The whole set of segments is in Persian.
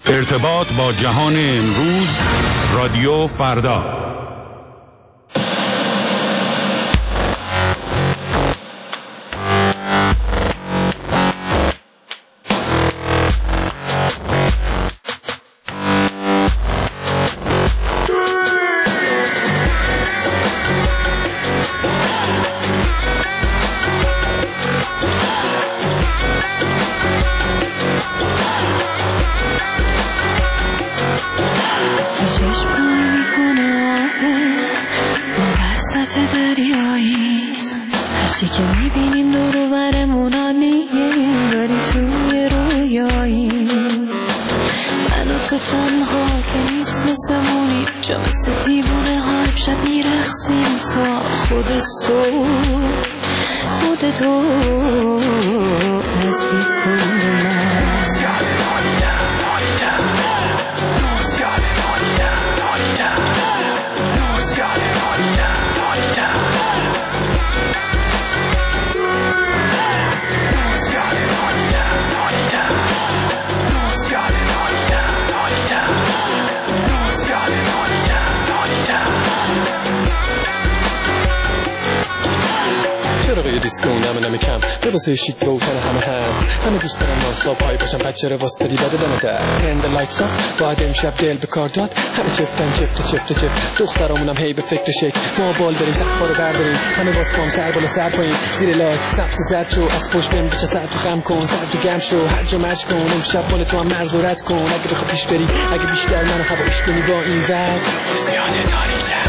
ارتباط با جهان امروز، رادیو فردا. واسه شیک روشن همه هست، همه دوست دارن نانستاپ های باشن، بچه رو واسه بدی بده دمه در ترند لایتس آف. باید امشب دل به کار داد، همه چفتن چفت دخترامونم هی به فکر شک، ما بال بریم سقفا رو برداریم، همه واسه سر بالا سر پایین زیر لایت سبز زرد شو، از پشت بهم بچه سر تو خم کن، سر تو گم شو، هر جا مچ کن، امشب مال تو هم مرز و رد کن، اگه بخوای پیش بری، اگه بیشتر منو هوایش کنی با این وضع زیاده داریدم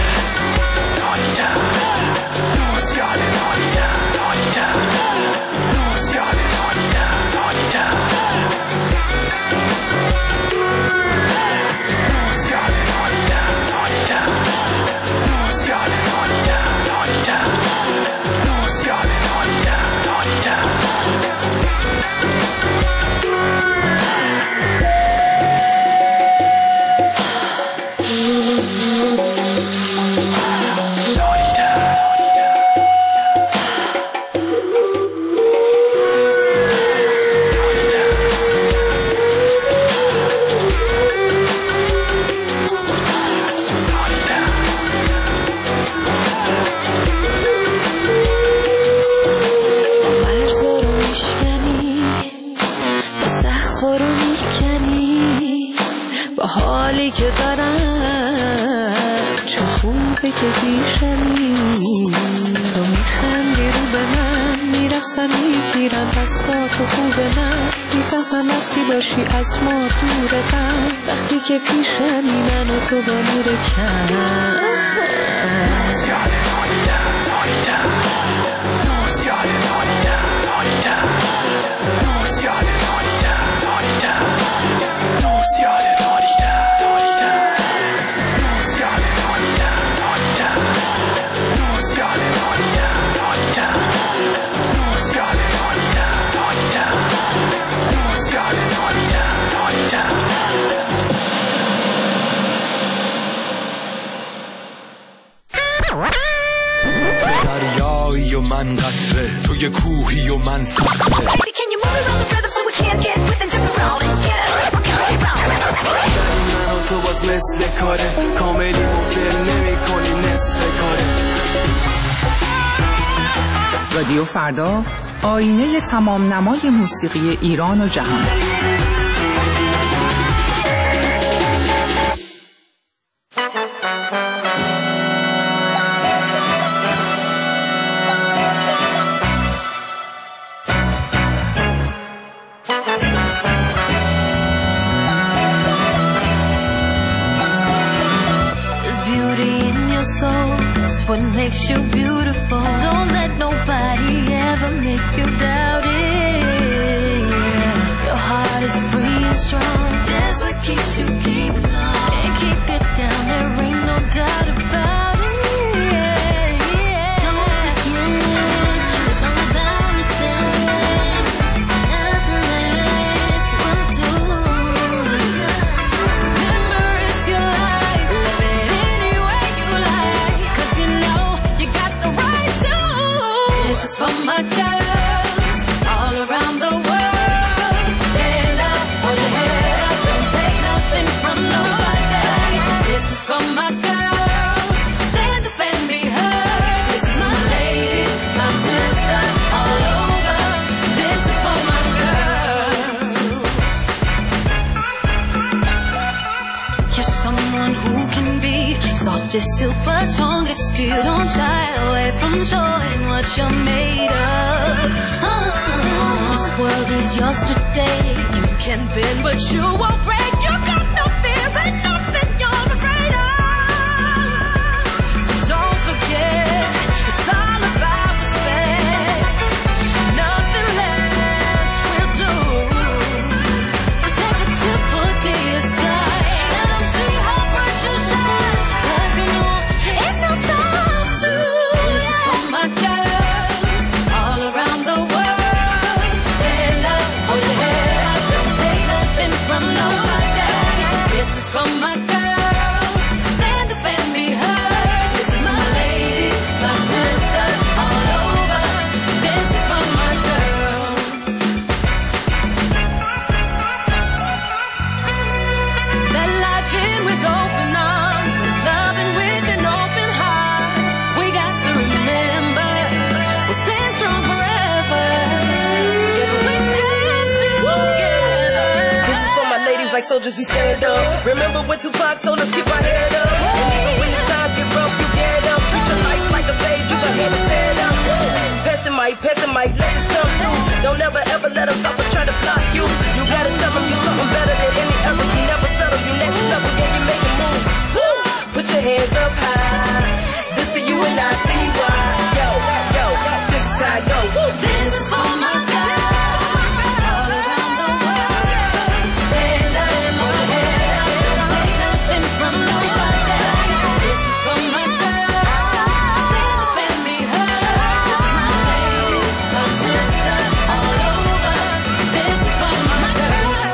که دارم چه خوبه که پیشمی، تو میخندی رو به من، میرقصم میگیرم دستاتو خوب من، میفهمم وقتی باشی از ما دورتم، وقتی که پیشمی من و تو با نور کم دریایی و من قطره، توی کوهی و من صخره، من و تو باز مثل کاره، کاملی مفل نمی کنی نصف کاره. رادیو فردا، آینه تمام نمای موسیقی ایران و جهان. What makes you beautiful? Don't let nobody ever make you doubt it. Your heart is free and strong. That's what keeps you keeping on. Can't keep it down, there ain't no doubt about it. Don't forget, it's all about the stand. Nothing less will do. Remember, it's your life. Live it any way you like. 'Cause you know you got the right to. This is for my girls all around the world. Stand up, hold your head up, don't take no just super strong as steel. Don't shy away from showing what you're made of. This world is yours today. You can bend but you won't break. You got no fear and nothing you're afraid of. So don't forget, it's all about respect. Nothing less will do. Take a tip to your side. Let them see how bright you shine. 'Cause you know it's your time to. This is for my girls all around the world. Stand up, hold your head up, don't take nothing from nobody. This is for my girls. Stand up and be heard. This is my lady, my sister, all over. This is for my girls. Let life in with open arms, loving with an open heart. We got to remember, we'll stand strong forever. If we stand together. This is for my ladies like soldiers, we stand up. Remember when Tupac told us keep our head up. And even when the times get rough, you get up. Treat your life like a stage, you can handle tear up. Pass the mic, let us come through. Don't ever ever let us stop or try to block you. You gotta tell them you something better than any other. You never settle, you next level, yeah, you making moves. Woo! Put your hands up high. This is you and I, T.Y. Yo, this is how I go. Woo! This is for my girls all around the world. Stand up, hold your head up, don't take nothing from nobody. This is for my girls. Stand up and be heard. This is my lady, my sister, all over. This is for my girls,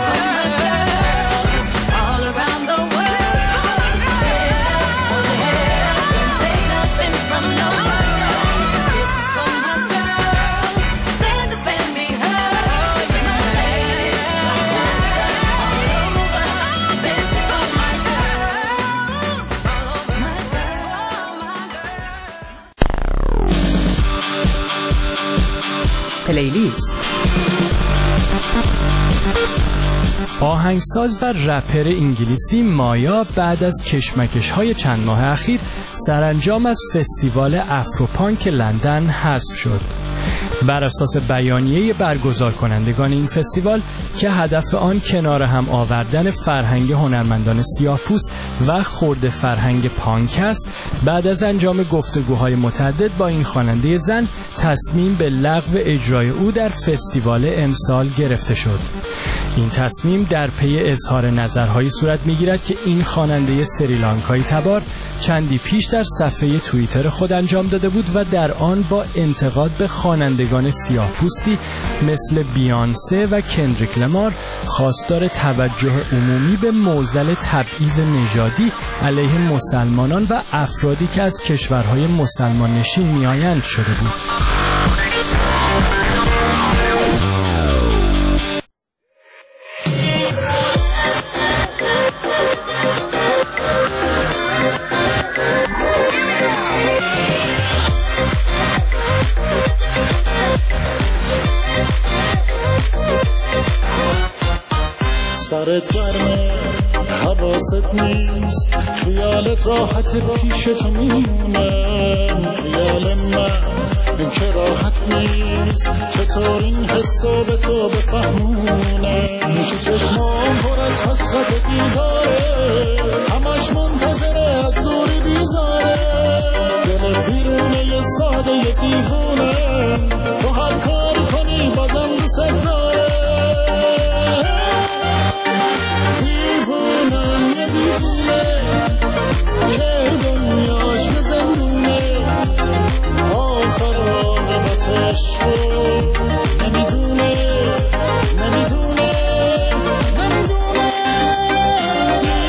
all around the world. Stand up, hold your head up, don't take nothing from nobody. This is for my girls. Stand up and be heard. This is my lady, my sister, all over. This is for my girls, my girls. پلیلیست. آهنگساز و رپر انگلیسی مایا بعد از کشمکش‌های چند ماه اخیر سرانجام از فستیوال افروپانک لندن حذف شد. بر اساس بیانیه برگزار کنندگان این فستیوال که هدف آن کنار هم آوردن فرهنگ هنرمندان سیاه‌پوست و خرد فرهنگ پانک است، بعد از انجام گفتگوهای متعدد با این خواننده زن تصمیم به لغو اجرای او در فستیوال امسال گرفته شد. این تصمیم در پی اظهار نظرهایی صورت می‌گیرد که این خواننده سریلانکایی تبار چندی پیش در صفحه توییتر خود انجام داده بود و در آن با انتقاد به خوانندگان سیاه‌پوستی مثل بیانسه و کندریک لامار خواستار توجه عمومی به معضل تبعیض نژادی علیه مسلمانان و افرادی که از کشورهای مسلمان نشین میآیند شده بود. سرت گرمه حواست نیست، خیالت راحت پیش تو میمونه، خیال من که راحت نیست، چطور این حسو به تو بفهمونه، تو چشمام پر از حسرت دیداره، همش منتظره از دوری بیزاره، دل پیرونه یه ساده یه دیوونه، تو هر کاری کنی بازم دوست داره، که دنیاش به زندونه، آخر عاقبتش رو نمیدونه، نمیدونه، نمیدونه،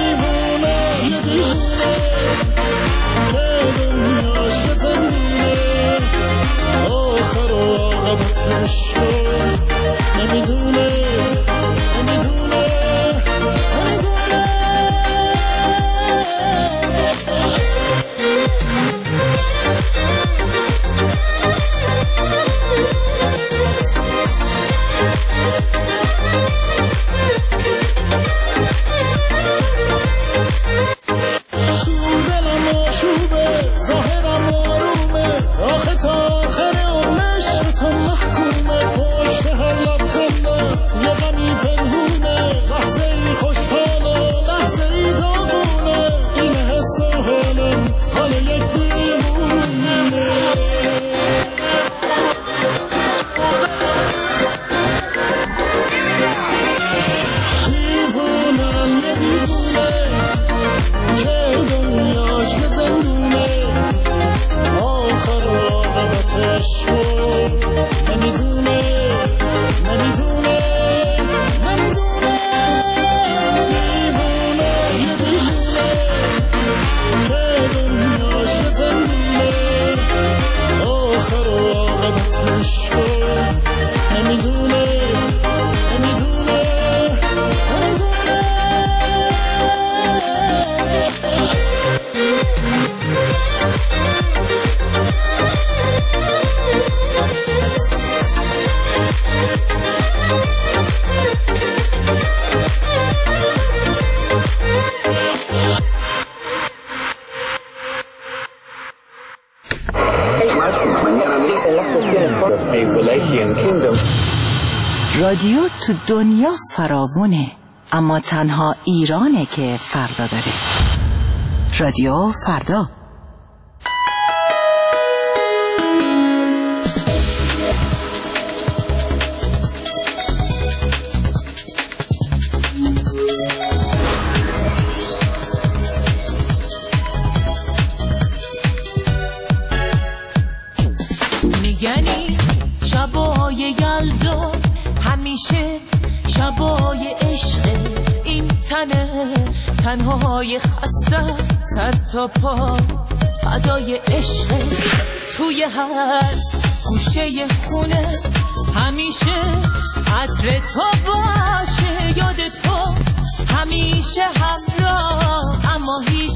رادیو تو دنیا فراوونه، اما تنها ایرانه که فردا داره. رادیو فردا. میگنی شبای یلدا همیشه شبای عشق، این تنهای خسته سر تا پا فدای عشق. توی هر گوشه خونه همیشه عطر تو باشه، یاد تو همیشه همراه، اما هیچ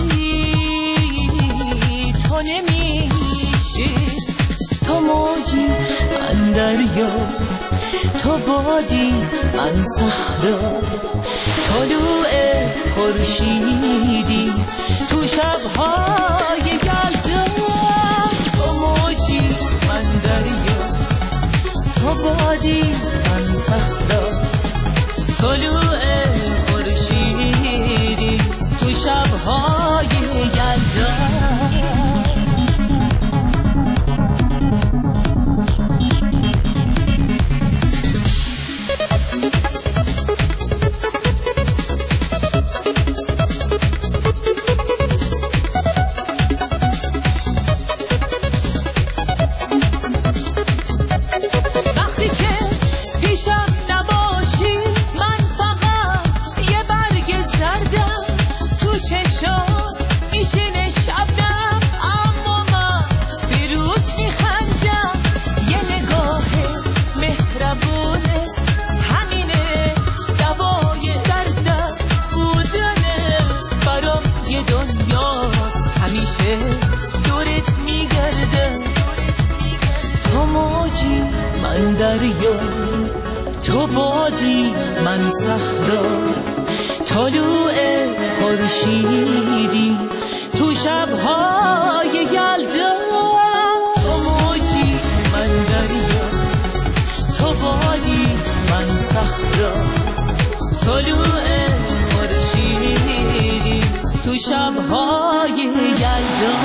تو نمیشی. تو موجی من دریا، تو بادی من صحرا، طلوع خورشیدی تو شب‌های یلدا. تو موجی من دریا، تو بادی من صحرا، طلوع خورشیدی تو شب‌های یلدا. تو بادی من صحرا، طلوع خورشیدی تو شب‌های یلدا. تو موجی من دریا، تو بادی من صحرا، طلوع خورشیدی تو شب‌های یلدا.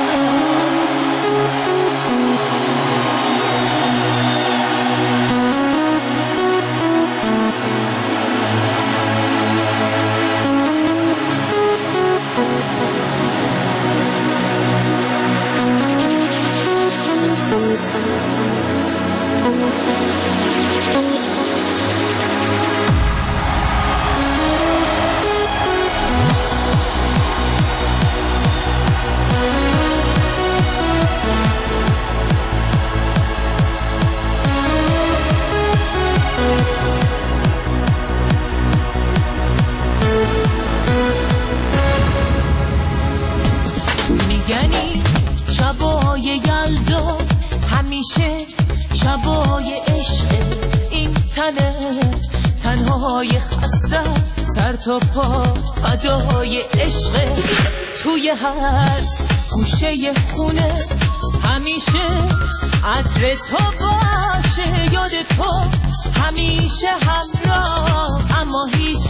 میگنی شبای یلدا همیشه شبای عشق، این تنهای خسته سر تا پا فدای عشق. توی هر گوشه خونه همیشه عطر تو باشه، یاد تو همیشه همراه، اما هیچ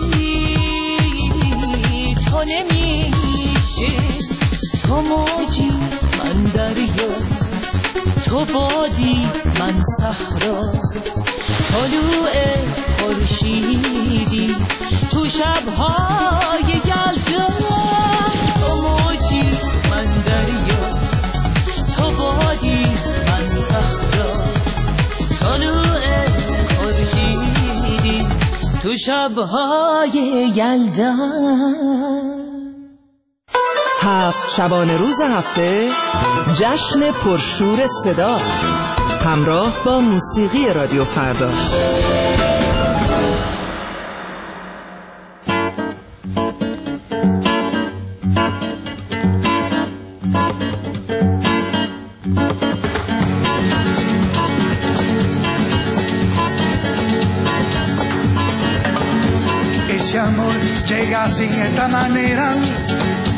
تو نمیشه. تو موجی من دریا، تو بادی من صحرا، طلوع خورشیدی تو شب‌های یلدا. تو موجی من دریا، تو بادی من صحرا، طلوع خورشیدی تو شب‌های یلدا. 7 شبانه روز هفته جشن پرشور صدا همراه با موسیقی رادیو فردا. Ese amor llega así de esta manera,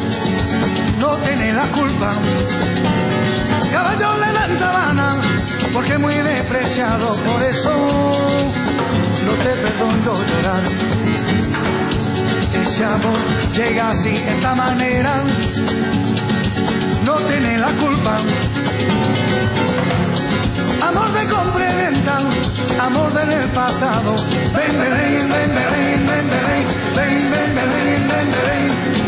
no tiene la culpa. Caballo de la sabana, porque muy despreciado, por eso no te perdono llorar. Ese amor llega así, de esta manera, no tiene la culpa. Amor de compra y venta, amor del pasado. Ven, ven, ven, ven, ven, ven, ven, ven, ven, ven, ven, ven.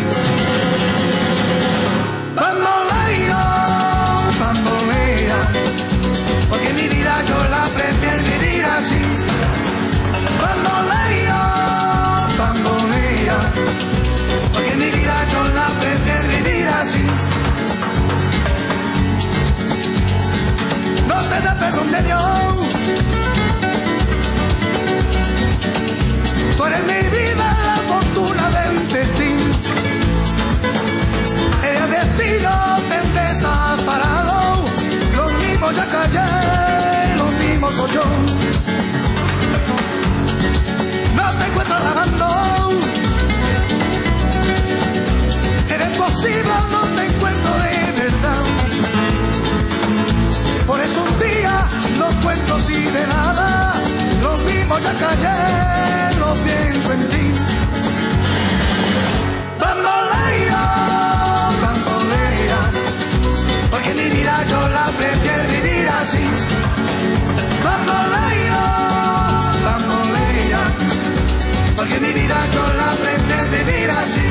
Bamboleo, bambolea, porque mi vida yo la prefiero vivir así. Bamboleo, bambolea, porque mi vida yo la prefiero vivir así. No te da perdón de Dios. Tú eres mi vida, la fortuna del destino. El destino te desaparado. Los mismos ya callé, los mismos soy yo. No te encuentro lavando. Eres posible, no te encuentro de verdad. Por eso un día no cuento si de nada, lo mismo ya callé, lo pienso en ti. Bambolea, bambolea, porque mi vida yo la prefiero vivir así. Bambolea, bambolea, porque mi vida yo la prefiero vivir así.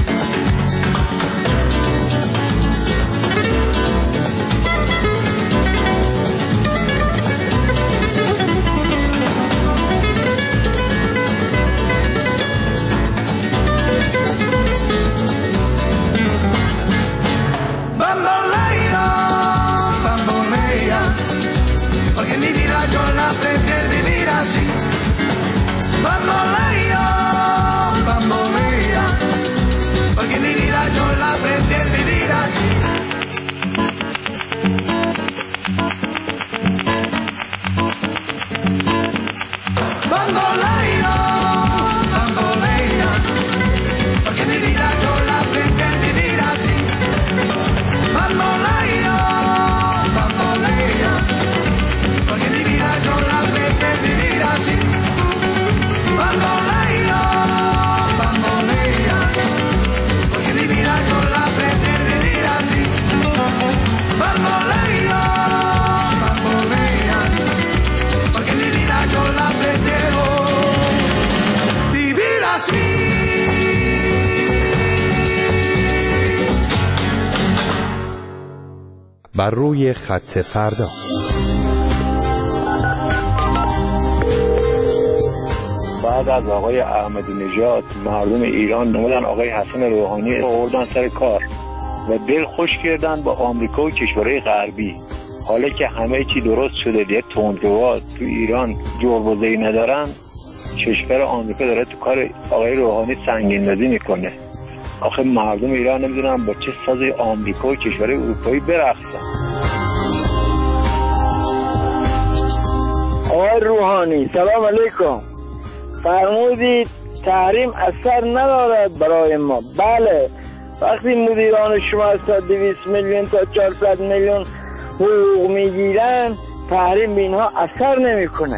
Porque mi vida yo la prefiero vivir así. Bambolea, bambolea, porque mi vida yo la prefiero vivir así. Bambolea, bambolea, porque mi vida yo la prefiero vivir así. Bambolea, bambolea, porque mi vida yo la prefiero vivir así. Bambolea, bambolea, porque mi vida yo la prefiero vivir así. Bambolea, bambolea, porque mi vida yo la prefiero vivir así. بر روی خط فردا. بعد از آقای احمدی نژاد مردم ایران نمودن آقای حسن روحانی رو آوردن سر کار و دل خوش کردن با آمریکا و کشورهای غربی. حالا که همه چی درست شده، دیگه تندروها تو ایران جربوزه‌ای ندارن، کشور آمریکا داره تو کار آقای روحانی سنگین‌سازی میکنه. آخه مردم ایران نمیدونن با چه سازی آمریکا و کشورهای اروپایی برقصن. آقای روحانی سلام علیکم. فرمودید تحریم اثر ندارد برای ما. بله، وقتی مدیران شما از 200 میلیون تا 400 میلیون حقوق میگیرن، تحریم به اینها اثر نمیکنه.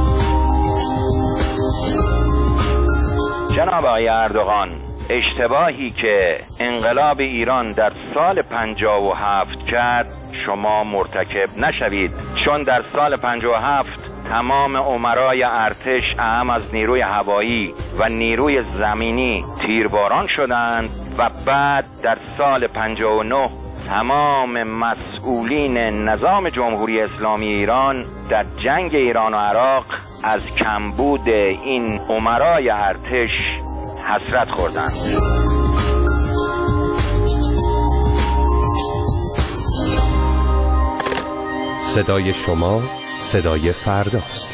جناب آقای اردوغان، اشتباهی که انقلاب ایران در سال 57 کرد شما مرتکب نشوید، چون در سال 57 تمام امرای ارتش اهم از نیروی هوایی و نیروی زمینی تیرباران شدند و بعد در سال 59 تمام مسئولین نظام جمهوری اسلامی ایران در جنگ ایران و عراق از کمبود این امرای ارتش حسرت خوردند. صدای شما صدای فرداست.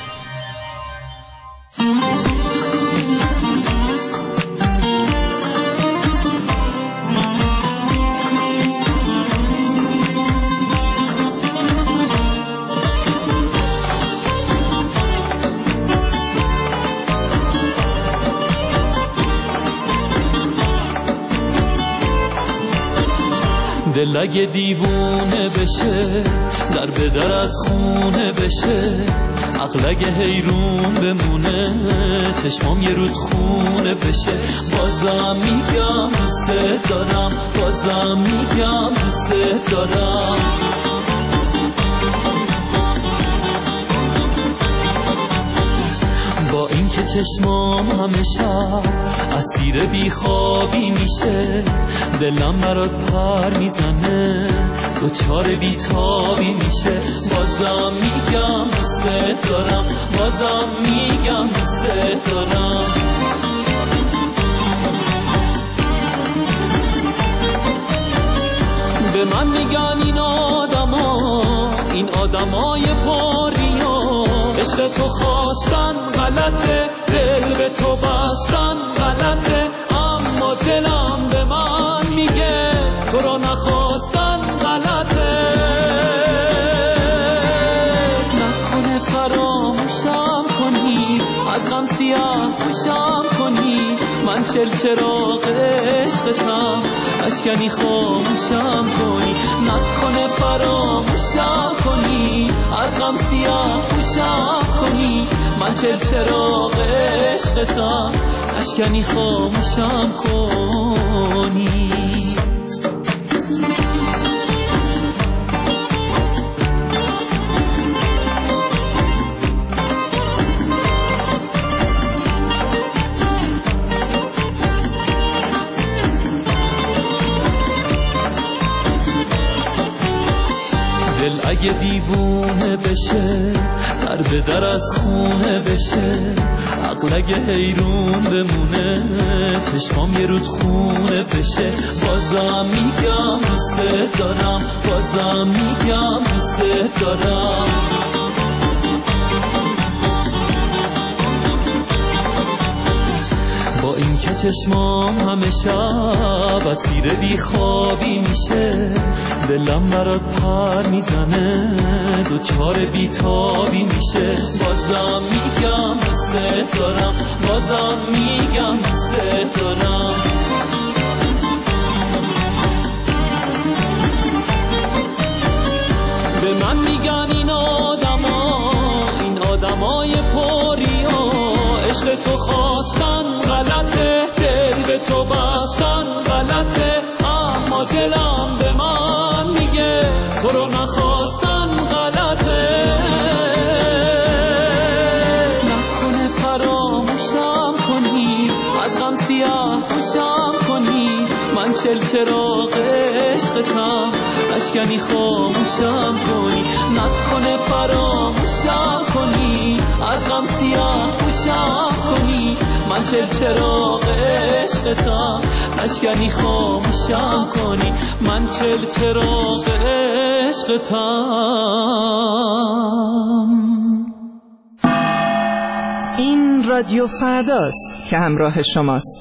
دل اگه دیوونه بشه در به در از خونه بشه، عقل اگه حیرون بمونه چشمام یه رود خونه بشه. بازم میگم دوست دارم، بازم میگم دوست دارم. با این که چشمام همه شب اسیر بیخوابی میشه، دلم برات پر میزنه دوچار بیتابی میشه. بازم میگم دوست دارم، بازم میگم دوست دارم. به من میگن این آدمای پاریا، عشق تو خواستن غلطه، دل به تو بستن غلطه، اما دلم به من میگه تو رو نخواستن غلطه. نکنه فراموشم کنی، از غم سیاه پوشم کنی، من چراغ عشقتم اشکنی خاموشم کنی. نکنه فراموشم کنی، از غم سیاه پوشم کنی، من چراغ عشقتم اشکنی خاموشم کنی. دل اگه دیوونه بشه در به در از خونه بشه، عقل اگه حیرون بمونه چشمام یه رود خونه بشه. بازم میگم دوست دارم، بازم میگم دوست دارم. با این که چشمام همه شب اسیر بیخوابی میشه، دلم برات پر میزنه دوچار بیتابی میشه. بازم میگم دوست دارم، بازم میگم دوست دارم. به من میگن این آدمای پاریا، عشق تو خواستن غلطه، دل به تو بستن غلطه، اما دلم به من میگه تو رو نخواستن غلطه. نکنه فراموشم کنی، از غم سیاه پوشم کنی، من چراغ عشقتم اشکنی خاموشم کنی. نکنه فراموشم کنی، از غم سیاه پوشم کنی، من چراغ عشقتم اشکنی خاموشم کنی، من چراغ عشقتم. این رادیو فرداست که همراه شماست.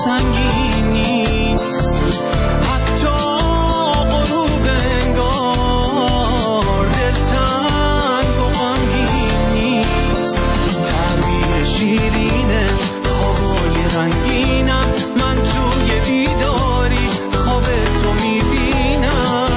سنگین نیست، حتی غروب انگار دلتنگ و غمگین نیست. تعبیر شیرینه خوابای رنگینم، من توی بیداری خواب تو میبینم.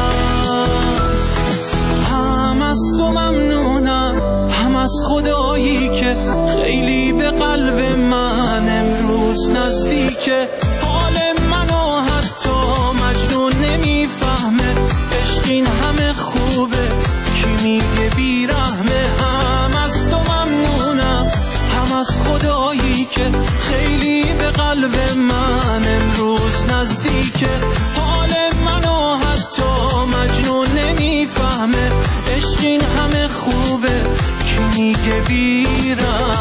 هم از تو ممنونم، هم از خدایی که خیلی به قلب من امروز نزدیکه. حال منو حتی مجنون نمیفهمه، عشق این همه خوبه کی میگه بیرحمه. هم از تو ممنونم، هم از خدایی که خیلی به قلب من امروز نزدیکه. حال منو حتی مجنون نمیفهمه، عشق این همه خوبه کی میگه بیرحمه.